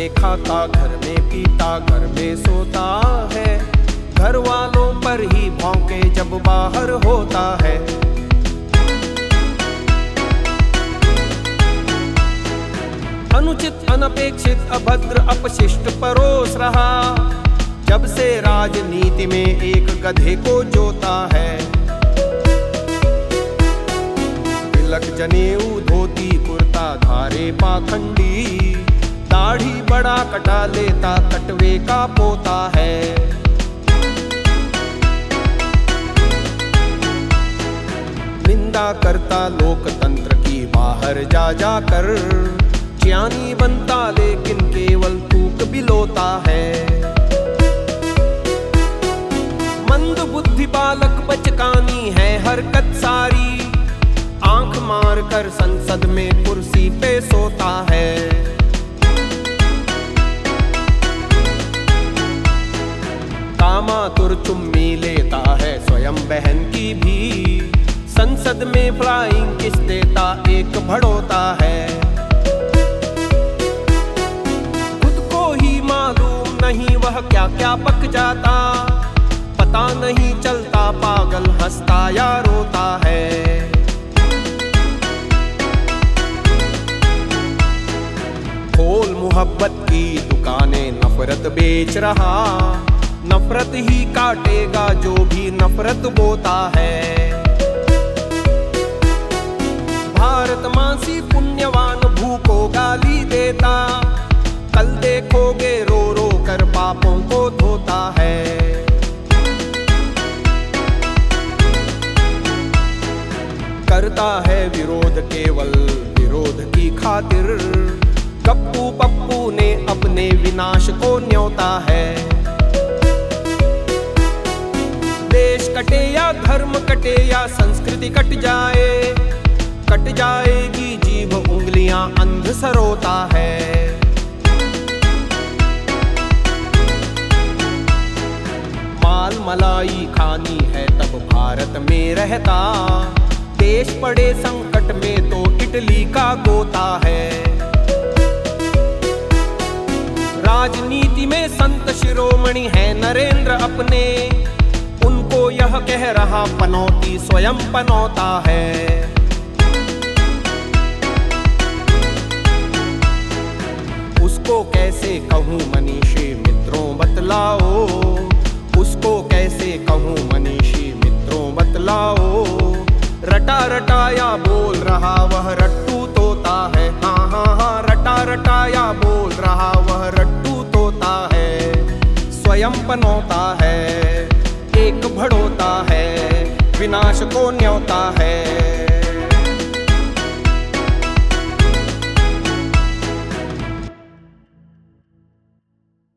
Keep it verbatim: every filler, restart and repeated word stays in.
में खाता, घर में पीता, घर में सोता है। घर वालों पर ही भौंके जब बाहर होता है। अनुचित अनपेक्षित अभद्र अपशिष्ट परोस रहा, जब से राजनीति में एक गधे को जोता है। तिलक जनेऊ धोती कुर्ता धारे पाखंडी, दाढ़ी बड़ा कटा लेता कटवे का पोता है। निंदा करता लोकतंत्र की बाहर जा जाकर, ज्ञानी बनता लेकिन केवल थूक बिलोता है। मंद बुद्धि बालक बचकानी है हरकत सारी, आंख मार कर संसद में कुर्सी पे सोता है। कामातुर चुम्मी लेता है स्वयं बहन की भी, संसद में फ्लाइंग किस देता एक भड़ोता है। खुद को ही मालूम नहीं वह क्या क्या पक जाता, पता नहीं चलता पागल हंसता या रोता है। खोल मोहब्बत की दुकानें नफरत बेच रहा, नफरत ही काटेगा जो भी नफरत बोता है। भारत मासी पुण्यवान भू को गाली देता, कल देखोगे रो रो कर पापों को धोता है। करता है विरोध केवल विरोध की खातिर, गप्पू पप्पू ने अपने विनाश को न्योता है। देश कटे या धर्म कटे या संस्कृति कट जाए, कट जाएगी जीभ उंगलियां अंध सरोता है। माल मलाई खानी है तब भारत में रहता, देश पड़े संकट में तो इटली का गोता है। राजनीति में संत शिरोमणि है नरेंद्र अपने, उनको यह कह रहा पनौती स्वयं पनौता है। उसको कैसे कहूँ मनीषी मित्रों बतलाओ, उसको कैसे कहूँ मनीषी मित्रों बतलाओ। रटा रटाया बोल रहा वह रट्टू तोता है, हाँ हाँ हाँ रटा रटाया बोल रहा वह रट्टू तोता है। स्वयं पनौता है, एक भड़ोता है, विनाश को न्योता है।